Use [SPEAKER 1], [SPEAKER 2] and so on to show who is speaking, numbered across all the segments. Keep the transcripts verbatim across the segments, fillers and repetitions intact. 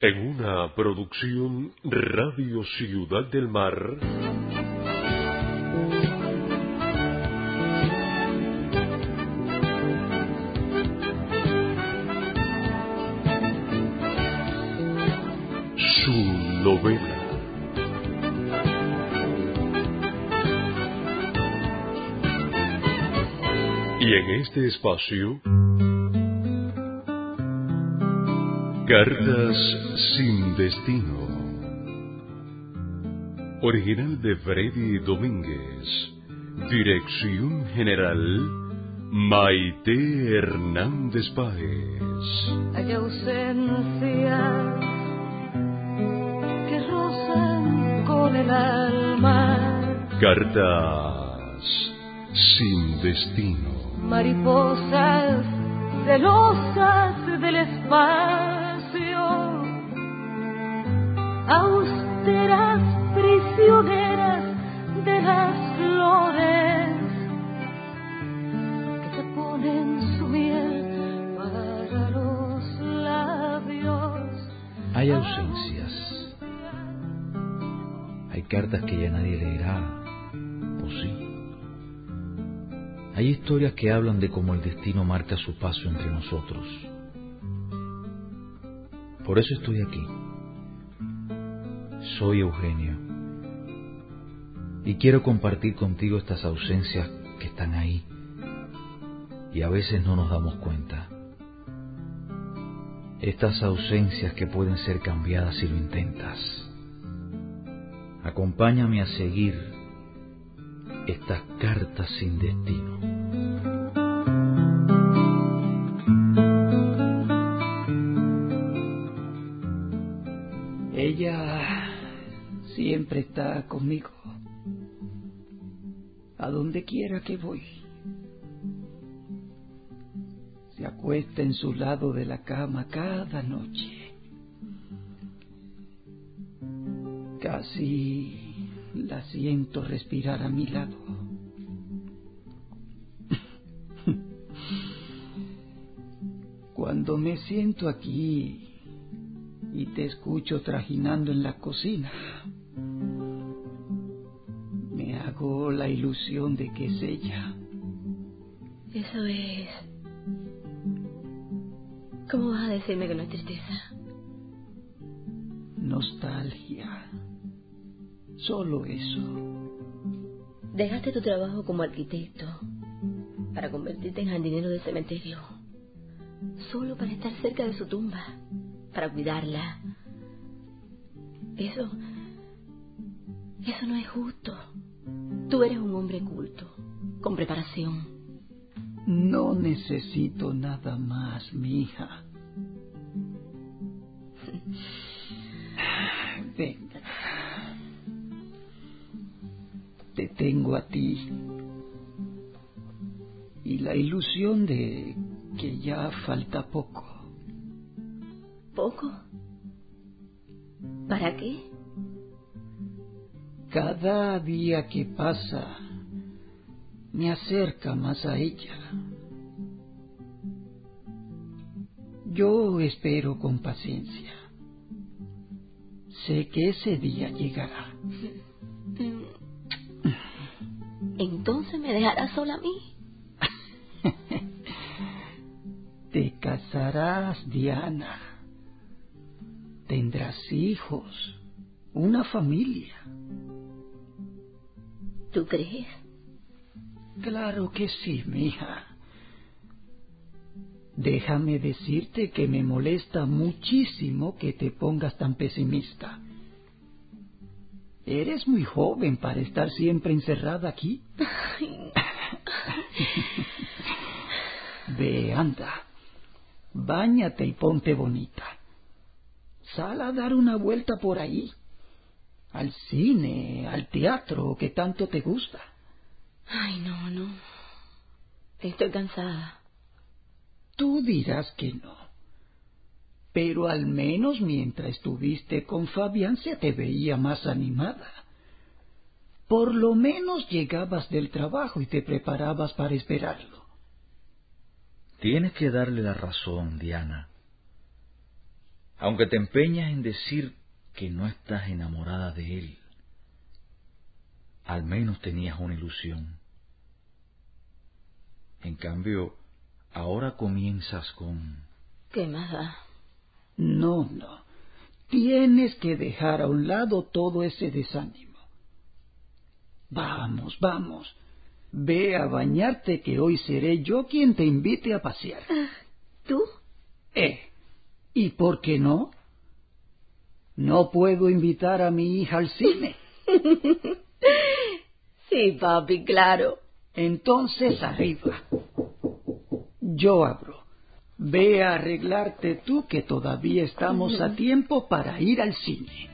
[SPEAKER 1] En una producción Radio Ciudad del Mar. Su novela. Y en este espacio, Cartas sin destino. Original de Freddy Domínguez. Dirección general, Maite Hernández Páez.
[SPEAKER 2] Hay ausencias que rozan con el alma.
[SPEAKER 1] Cartas sin destino.
[SPEAKER 2] Mariposas celosas del espacio. Austeras prisioneras de las flores que te ponen su miel para los labios.
[SPEAKER 3] Hay ausencias. Hay cartas que ya nadie leerá, ¿o sí? Hay historias que hablan de cómo el destino marca su paso entre nosotros. Por eso estoy aquí. Soy Eugenio y quiero compartir contigo estas ausencias que están ahí y a veces no nos damos cuenta. Estas ausencias que pueden ser cambiadas si lo intentas. Acompáñame a seguir estas cartas sin destino.
[SPEAKER 4] Ella siempre está conmigo, a donde quiera que voy. Se acuesta en su lado de la cama cada noche. Casi la siento respirar a mi lado. Cuando me siento aquí y te escucho trajinando en la cocina, me hago la ilusión de que es ella.
[SPEAKER 5] Eso es. ¿Cómo vas a decirme que no es tristeza?
[SPEAKER 4] Nostalgia. Solo eso.
[SPEAKER 5] Dejaste tu trabajo como arquitecto para convertirte en jardinero de cementerio, solo para estar cerca de su tumba, para cuidarla. Eso, eso no es justo. Tú eres un hombre culto, con preparación.
[SPEAKER 4] No necesito nada más, mi hija. Venga. Te tengo a ti. Y la ilusión de que ya falta poco.
[SPEAKER 5] ¿Poco? ¿Para qué?
[SPEAKER 4] Cada día que pasa me acerca más a ella. Yo espero con paciencia. Sé que ese día llegará.
[SPEAKER 5] ¿Entonces me dejarás sola a mí?
[SPEAKER 4] Te casarás, Diana. Tendrás hijos, una familia.
[SPEAKER 5] ¿Tú crees?
[SPEAKER 4] Claro que sí, mija. Déjame decirte que me molesta muchísimo que te pongas tan pesimista. Eres muy joven para estar siempre encerrada aquí. Ve, anda. Báñate y ponte bonita. Sal a dar una vuelta por ahí. Al cine, al teatro, que tanto te gusta.
[SPEAKER 5] Ay, no, no. Estoy cansada.
[SPEAKER 4] Tú dirás que no. Pero al menos mientras estuviste con Fabián se te veía más animada. Por lo menos llegabas del trabajo y te preparabas para esperarlo.
[SPEAKER 3] Tienes que darle la razón, Diana. Aunque te empeñas en decir que no estás enamorada de él, al menos tenías una ilusión. En cambio, ahora comienzas con...
[SPEAKER 5] ¿Qué más da?
[SPEAKER 4] No, no. Tienes que dejar a un lado todo ese desánimo. Vamos, vamos. Ve a bañarte, que hoy seré yo quien te invite a pasear.
[SPEAKER 5] ¿Tú?
[SPEAKER 4] Eh, ¿y por qué no? No puedo invitar a mi hija al cine.
[SPEAKER 5] Sí, papi, claro.
[SPEAKER 4] Entonces arriba. Yo abro. Ve a arreglarte tú, que todavía estamos a tiempo para ir al cine.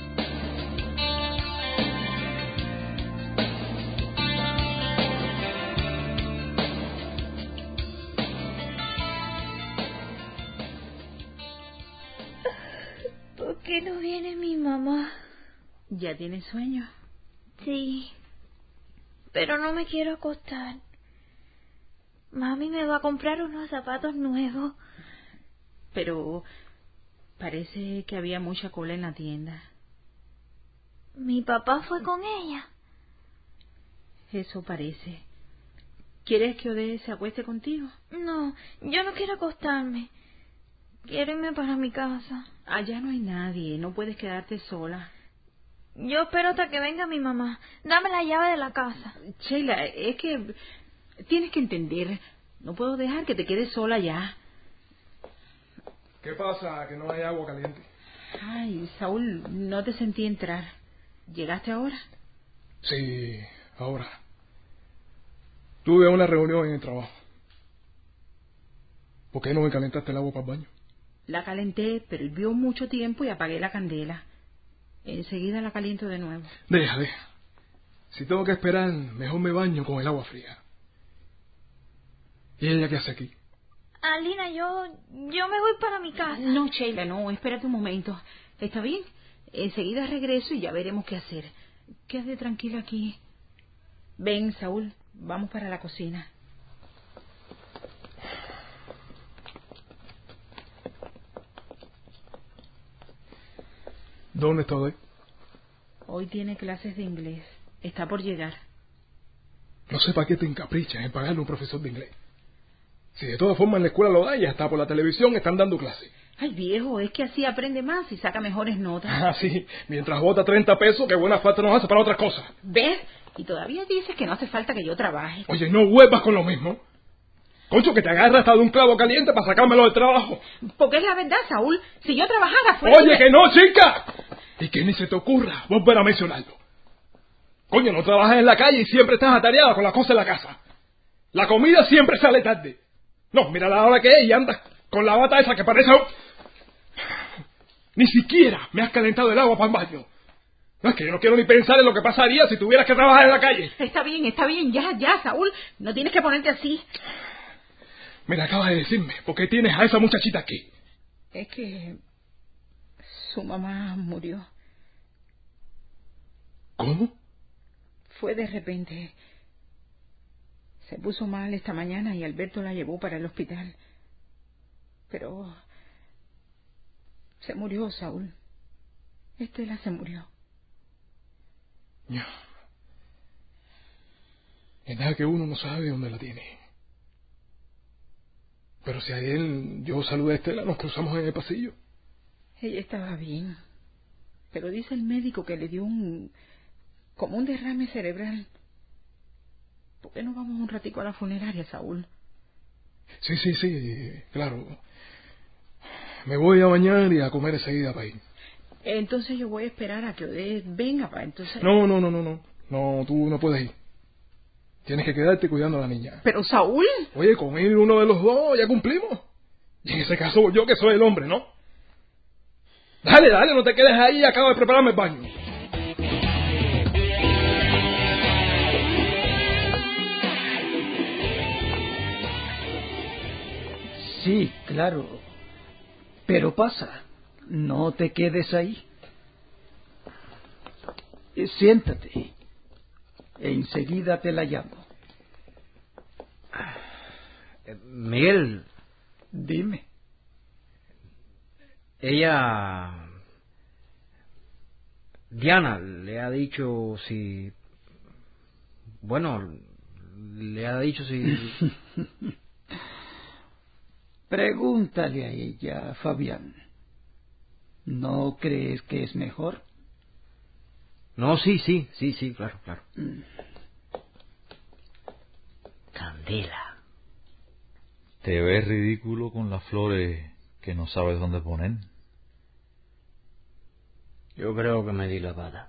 [SPEAKER 2] ¿Por qué no viene mi mamá?
[SPEAKER 6] ¿Ya tienes sueño?
[SPEAKER 2] Sí, pero no me quiero acostar. Mami me va a comprar unos zapatos nuevos.
[SPEAKER 6] Pero parece que había mucha cola en la tienda.
[SPEAKER 2] Mi papá fue con ella.
[SPEAKER 6] Eso parece. ¿Quieres que Odé se acueste contigo?
[SPEAKER 2] No, yo no quiero acostarme. Quiero irme para mi casa.
[SPEAKER 6] Allá no hay nadie, no puedes quedarte sola.
[SPEAKER 2] Yo espero hasta que venga mi mamá. Dame la llave de la casa.
[SPEAKER 6] Sheila, es que tienes que entender, no puedo dejar que te quedes sola ya.
[SPEAKER 7] ¿Qué pasa? Que no hay agua caliente.
[SPEAKER 6] Ay, Saúl, no te sentí entrar. ¿Llegaste ahora?
[SPEAKER 7] Sí, ahora. Tuve una reunión en el trabajo. ¿Por qué no me calentaste el agua para el baño?
[SPEAKER 6] La calenté, pero hirvió mucho tiempo y apagué la candela. Enseguida la caliento de nuevo.
[SPEAKER 7] Deja, deja. Si tengo que esperar, mejor me baño con el agua fría. ¿Y ella qué hace aquí?
[SPEAKER 2] Alina, yo, yo me voy para mi casa.
[SPEAKER 6] No, Sheila, no, espérate un momento. ¿Está bien? Enseguida regreso y ya veremos qué hacer. Quédate tranquila aquí. Ven, Saúl, vamos para la cocina.
[SPEAKER 7] ¿Dónde está hoy?
[SPEAKER 6] Hoy tiene clases de inglés. Está por llegar.
[SPEAKER 7] No sé para qué te encaprichas en pagarle a un profesor de inglés. Si de todas formas en la escuela lo da, ya está por la televisión, están dando clases.
[SPEAKER 6] Ay, viejo, es que así aprende más y saca mejores notas.
[SPEAKER 7] Ah, sí. Mientras bota treinta pesos, qué buena falta nos hace para otras cosas.
[SPEAKER 6] ¿Ves? Y todavía dices que no hace falta que yo trabaje.
[SPEAKER 7] Oye, no vuelvas con lo mismo. Concho, que te agarra hasta de un clavo caliente para sacármelo del trabajo.
[SPEAKER 6] Porque es la verdad, Saúl. Si yo trabajara fuera...
[SPEAKER 7] Oye, que no, chica. Y que ni se te ocurra volver a mencionarlo. Coño, no trabajas en la calle y siempre estás atareada con las cosas de la casa. La comida siempre sale tarde. No, mira la hora que es y andas con la bata esa que parece... Ni siquiera me has calentado el agua para el baño. No, es que yo no quiero ni pensar en lo que pasaría si tuvieras que trabajar en la calle.
[SPEAKER 6] Está bien, está bien, ya, ya, Saúl. No tienes que ponerte así.
[SPEAKER 7] Mira, acabas de decirme, ¿por qué tienes a esa muchachita aquí?
[SPEAKER 6] Es que su mamá murió.
[SPEAKER 7] ¿Cómo?
[SPEAKER 6] Fue de repente. Se puso mal esta mañana y Alberto la llevó para el hospital. Pero se murió, Saúl. Estela se murió.
[SPEAKER 7] Ya. Es nada que uno no sabe dónde la tiene. Pero si ayer yo saludé a Estela, nos cruzamos en el pasillo.
[SPEAKER 6] Ella estaba bien. Pero dice el médico que le dio un... como un derrame cerebral. ¿Por qué no vamos un ratico a la funeraria, Saúl?
[SPEAKER 7] Sí, sí, sí, claro. Me voy a bañar y a comer enseguida para ir.
[SPEAKER 6] Entonces yo voy a esperar a que Odé venga para entonces...
[SPEAKER 7] No, no, no, no, no. No, tú no puedes ir. Tienes que quedarte cuidando a la niña.
[SPEAKER 6] Pero, Saúl...
[SPEAKER 7] Oye, con ir uno de los dos ya cumplimos. Y en ese caso yo que soy el hombre, ¿no? Dale, dale, no te quedes ahí, acabo de prepararme el baño.
[SPEAKER 4] Sí, claro. Pero pasa, no te quedes ahí. Eh, Siéntate. Enseguida te la llamo.
[SPEAKER 3] Miguel,
[SPEAKER 4] Dime.
[SPEAKER 8] ella... Diana le ha dicho si... Bueno, le ha dicho si...
[SPEAKER 4] Pregúntale a ella, Fabián. ¿No crees que es mejor?
[SPEAKER 8] No, sí, sí, sí, sí, claro, claro.
[SPEAKER 4] Mm.
[SPEAKER 8] Candela.
[SPEAKER 3] ¿Te ves ridículo con las flores que no sabes dónde poner?
[SPEAKER 8] Yo creo que me di la pata.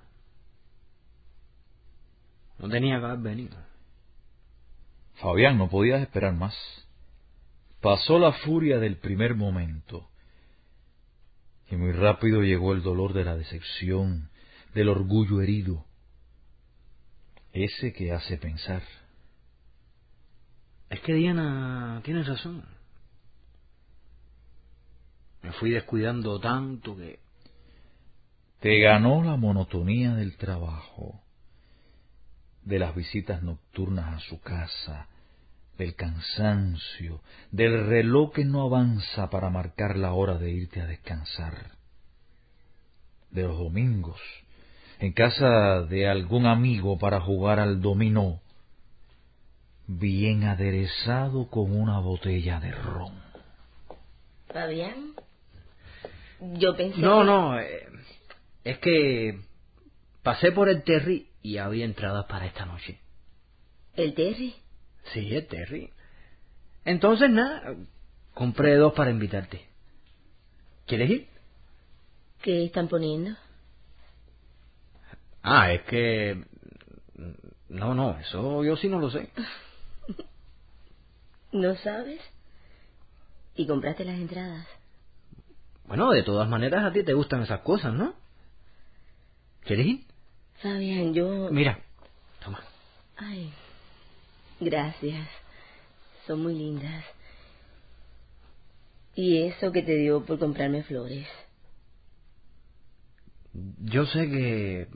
[SPEAKER 8] No tenía que haber venido.
[SPEAKER 3] Fabián, no podías esperar más. Pasó la furia del primer momento y muy rápido llegó el dolor de la decepción, del orgullo herido, ese que hace pensar.
[SPEAKER 8] Es que Diana tiene razón. Me fui descuidando tanto que...
[SPEAKER 3] Te ganó la monotonía del trabajo, de las visitas nocturnas a su casa, del cansancio, del reloj que no avanza para marcar la hora de irte a descansar, de los domingos, en casa de algún amigo para jugar al dominó, bien aderezado con una botella de ron.
[SPEAKER 5] Fabián, yo pensé...
[SPEAKER 8] No,
[SPEAKER 5] que...
[SPEAKER 8] no, eh, es que pasé por el Terry y había entradas para esta noche.
[SPEAKER 5] ¿El Terry?
[SPEAKER 8] Sí, el Terry. Entonces, nada, compré dos para invitarte. ¿Quieres ir?
[SPEAKER 5] ¿Qué están poniendo?
[SPEAKER 8] Ah, es que... No, no, eso yo sí no lo sé.
[SPEAKER 5] ¿No sabes? ¿Y compraste las entradas?
[SPEAKER 8] Bueno, de todas maneras a ti te gustan esas cosas, ¿no? ¿Quieres ir?
[SPEAKER 5] Fabián, yo...
[SPEAKER 8] Mira, toma.
[SPEAKER 5] Ay, gracias. Son muy lindas. ¿Y eso que te dio por comprarme flores?
[SPEAKER 8] Yo sé que...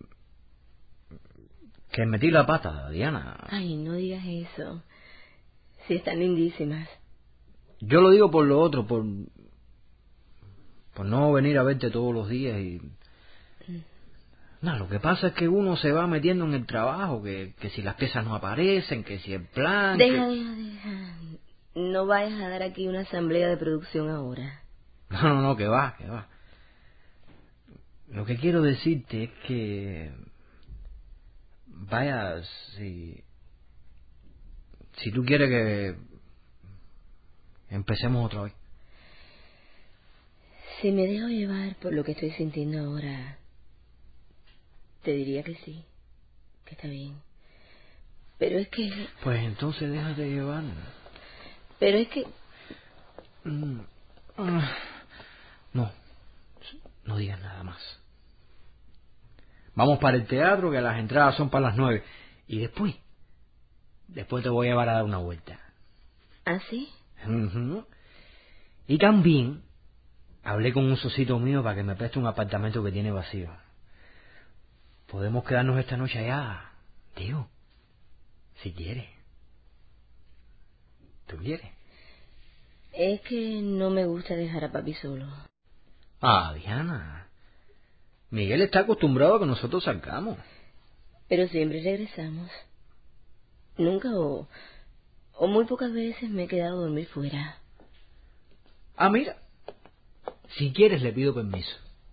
[SPEAKER 8] que metí la pata, Diana.
[SPEAKER 5] Ay, no digas eso. Sí, están lindísimas.
[SPEAKER 8] Yo lo digo por lo otro, por... por no venir a verte todos los días y... No, lo que pasa es que uno se va metiendo en el trabajo, que, que si las piezas no aparecen, que si el plan...
[SPEAKER 5] Deja,
[SPEAKER 8] que...
[SPEAKER 5] deja, deja. No vayas a dar aquí una asamblea de producción ahora.
[SPEAKER 8] No, no, no, que va, que va. Lo que quiero decirte es que... Vaya, si... Si tú quieres que... empecemos otra vez.
[SPEAKER 5] Si me dejo llevar por lo que estoy sintiendo ahora, te diría que sí, que está bien. Pero es que...
[SPEAKER 8] Pues entonces déjate llevar.
[SPEAKER 5] Pero es que...
[SPEAKER 8] Mm. Ah. No, no digas nada más. Vamos para el teatro, que las entradas son para las nueve. Y después, después te voy a llevar a dar una vuelta.
[SPEAKER 5] ¿Ah, sí?
[SPEAKER 8] Uh-huh. Y también hablé con un socito mío para que me preste un apartamento que tiene vacío. Podemos quedarnos esta noche allá, tío, si quieres. ¿Tú quieres?
[SPEAKER 5] Es que no me gusta dejar a papi solo.
[SPEAKER 8] Ah, Diana, Miguel está acostumbrado a que nosotros salgamos.
[SPEAKER 5] Pero siempre regresamos. Nunca o, o muy pocas veces me he quedado a dormir fuera.
[SPEAKER 8] Ah, mira, si quieres le pido permiso.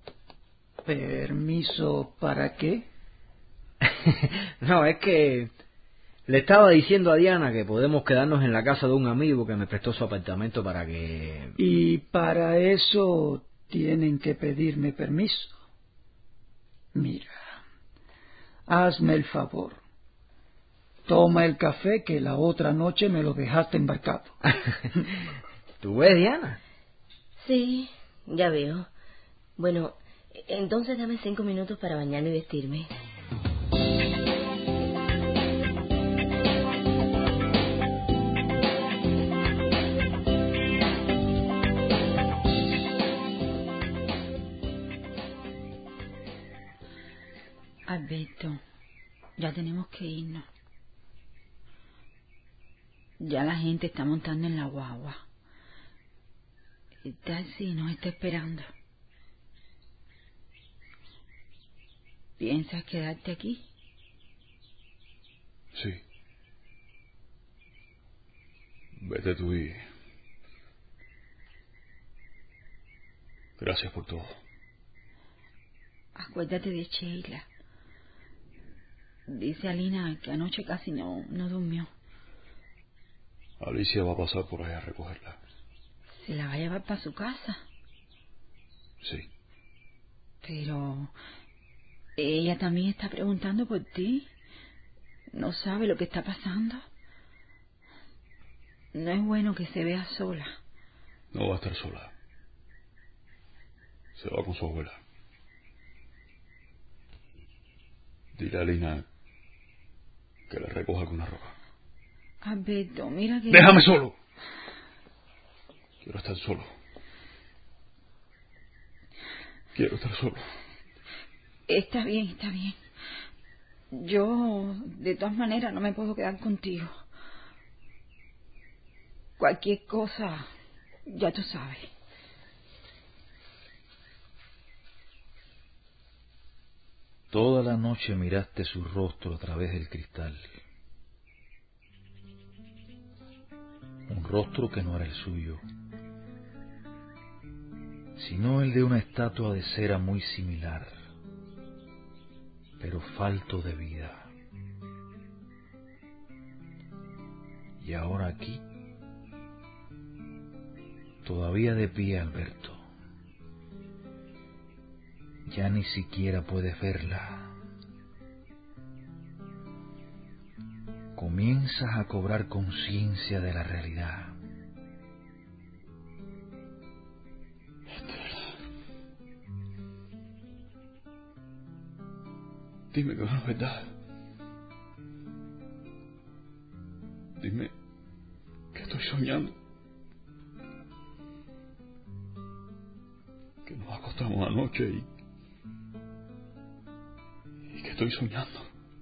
[SPEAKER 4] ¿Permiso para qué?
[SPEAKER 8] No, es que le estaba diciendo a Diana que podemos quedarnos en la casa de un amigo que me prestó su apartamento para que...
[SPEAKER 4] Y para eso tienen que pedirme permiso. Mira, hazme el favor. Toma el café que la otra noche me lo dejaste embarcado.
[SPEAKER 8] ¿Tú ves, Diana?
[SPEAKER 5] Sí, ya veo. Bueno, entonces dame cinco minutos para bañarme y vestirme.
[SPEAKER 6] Alberto, ya tenemos que irnos. Ya la gente está montando en la guagua. El taxi nos está esperando. ¿Piensas quedarte aquí?
[SPEAKER 3] Sí. Vete tú y... Gracias por todo.
[SPEAKER 6] Acuérdate de Sheila. Dice Alina que anoche casi no, no durmió.
[SPEAKER 3] Alicia va a pasar por ahí a recogerla.
[SPEAKER 6] ¿Se la va a llevar para su casa?
[SPEAKER 3] Sí.
[SPEAKER 6] Pero... ella también está preguntando por ti. No sabe lo que está pasando. No es bueno que se vea sola.
[SPEAKER 3] No va a estar sola. Se va con su abuela. Dile a Alina que la recoja con una ropa.
[SPEAKER 6] Alberto, mira que...
[SPEAKER 3] ¡Déjame solo! Quiero estar solo. Quiero estar solo.
[SPEAKER 6] Está bien, está bien. Yo, de todas maneras, no me puedo quedar contigo. Cualquier cosa, ya tú sabes.
[SPEAKER 3] Toda la noche miraste su rostro a través del cristal. Un rostro que no era el suyo, sino el de una estatua de cera muy similar, pero falto de vida. Y ahora aquí, todavía de pie, Alberto, ya ni siquiera puedes verla. Comienzas a cobrar conciencia de la realidad. Estela, dime que no es verdad. Dime que estoy soñando. Que nos acostamos anoche y... y que estoy soñando.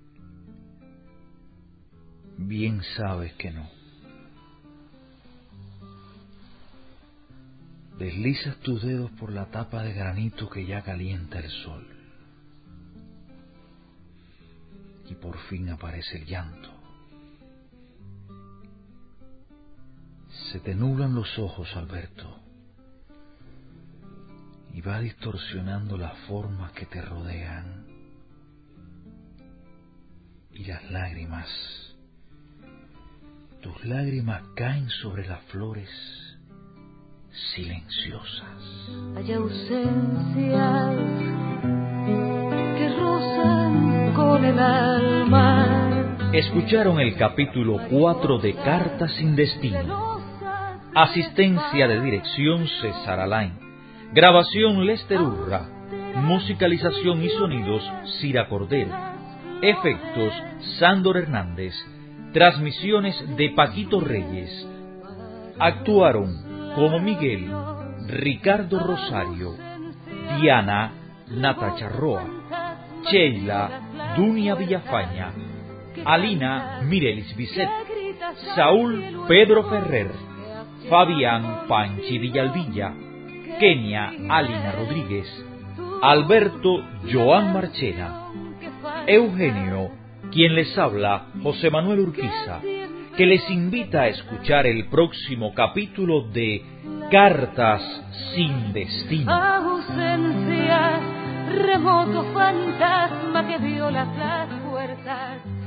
[SPEAKER 3] Bien sabes que no. Deslizas tus dedos por la tapa de granito que ya calienta el sol. Y por fin aparece el llanto. Se te nublan los ojos, Alberto, y va distorsionando las formas que te rodean. Y las lágrimas, tus lágrimas caen sobre las flores silenciosas.
[SPEAKER 9] Hay ausencias que rozan con el alma.
[SPEAKER 3] Escucharon el capítulo cuatro de Cartas sin Destino. Asistencia de dirección César Alain. Grabación Lester Urra. Musicalización y sonidos Cira Cordero. Efectos Sándor Hernández. Transmisiones de Paquito Reyes. Actuaron como Miguel, Ricardo Rosario, Diana, Natacha Roa, Sheila, Dunia Villafaña, Alina, Mirelis Bisset, Saúl, Pedro Ferrer, Fabián, Panchi Villalvilla, Kenia, Alina Rodríguez, Alberto, Joan Marchena, Eugenio, quien les habla, José Manuel Urquiza, que les invita a escuchar el próximo capítulo de Cartas sin Destino.
[SPEAKER 9] Ausencia, remoto fantasma que viola las puertas